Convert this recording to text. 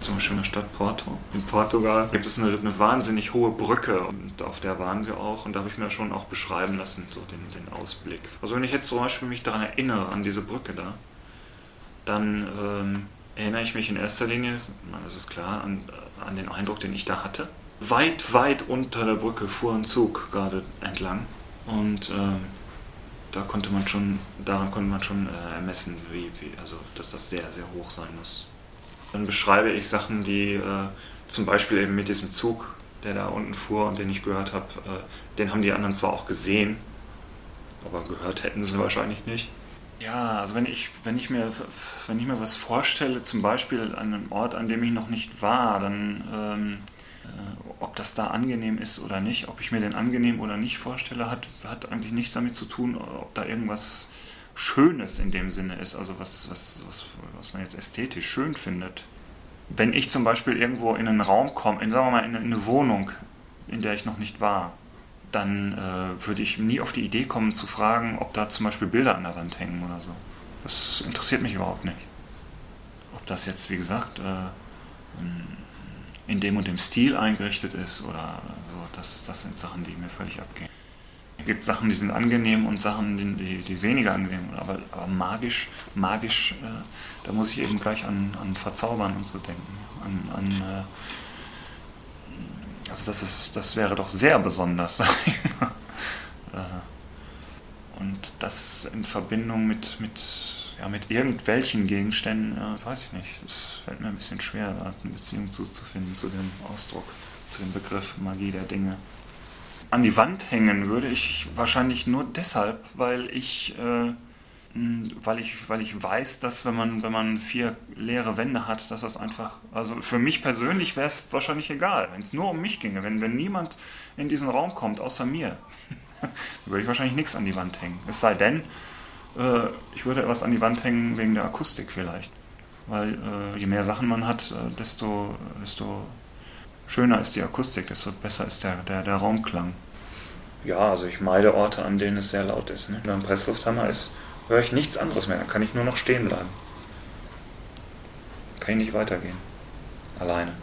zum Beispiel in der Stadt Porto. In Portugal gibt es eine wahnsinnig hohe Brücke und auf der waren wir auch und da habe ich mir schon auch beschreiben lassen, so den Ausblick. Also wenn ich jetzt zum Beispiel mich daran erinnere, an diese Brücke da, dann erinnere ich mich in erster Linie, das ist klar, an den Eindruck, den ich da hatte. Weit unter der Brücke fuhr ein Zug gerade entlang und daran konnte man schon ermessen, also dass das sehr, sehr hoch sein muss. Dann beschreibe ich Sachen, die zum Beispiel eben mit diesem Zug, der da unten fuhr und den ich gehört habe, den haben die anderen zwar auch gesehen, aber gehört hätten sie wahrscheinlich nicht. Ja, also wenn ich mir was vorstelle, zum Beispiel an einem Ort, an dem ich noch nicht war, dann ob das da angenehm ist oder nicht, ob ich mir den angenehm oder nicht vorstelle, hat eigentlich nichts damit zu tun, ob da irgendwas Schönes in dem Sinne ist, also was man jetzt ästhetisch schön findet. Wenn ich zum Beispiel irgendwo in einen Raum komme, sagen wir mal in eine Wohnung, in der ich noch nicht war, dann würde ich nie auf die Idee kommen zu fragen, ob da zum Beispiel Bilder an der Wand hängen oder so. Das interessiert mich überhaupt nicht. Ob das jetzt, wie gesagt, in dem und dem Stil eingerichtet ist oder so, das sind Sachen, die mir völlig abgehen. Es gibt Sachen, die sind angenehm und Sachen, die weniger angenehm sind, aber magisch, da muss ich eben gleich an Verzaubern und so denken. Also das wäre doch sehr besonders. Und das in Verbindung mit irgendwelchen Gegenständen, weiß ich nicht. Es fällt mir ein bisschen schwer, da eine Beziehung zu finden zu dem Ausdruck, zu dem Begriff Magie der Dinge. An die Wand hängen würde ich wahrscheinlich nur deshalb, weil ich weiß, dass wenn man 4 leere Wände hat, dass das einfach, also für mich persönlich wäre es wahrscheinlich egal, wenn es nur um mich ginge, wenn niemand in diesen Raum kommt, außer mir, dann würde ich wahrscheinlich nichts an die Wand hängen. Es sei denn, ich würde etwas an die Wand hängen wegen der Akustik vielleicht, weil je mehr Sachen man hat, desto schöner ist die Akustik, desto besser ist der Raumklang. Ja, also ich meide Orte, an denen es sehr laut ist. Ne? Wenn ein Presslufthammer ist, höre ich nichts anderes mehr. Dann kann ich nur noch stehen bleiben. Kann ich nicht weitergehen. Alleine.